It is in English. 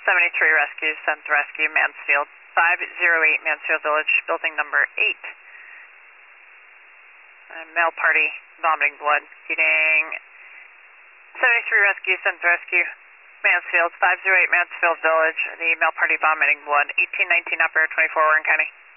73 Rescue, 7th Rescue, Mansfield, 508 Mansfield Village, building number 8. Male party, vomiting blood, heating 73 Rescue, 7th Rescue, Mansfield, 508 Mansfield Village, the male party vomiting blood, 1819 operator 24 Warren County.